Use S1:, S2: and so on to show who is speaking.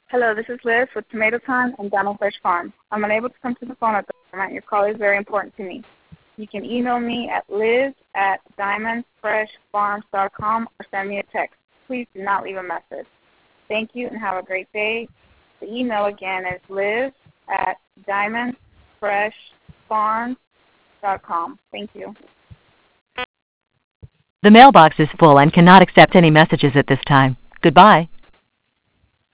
S1: Hello, this is Liz with Tomato Time and Diamond Fresh Farm. I'm unable to come to the phone at the moment. Your call is very important to me. You can email me at liz@diamondfreshfarms.com or send me a text. Please do not leave a message. Thank you and have a great day. The email again is liz@diamondfreshfarms.com. Thank you.
S2: The mailbox is full and cannot accept any messages at this time. Goodbye.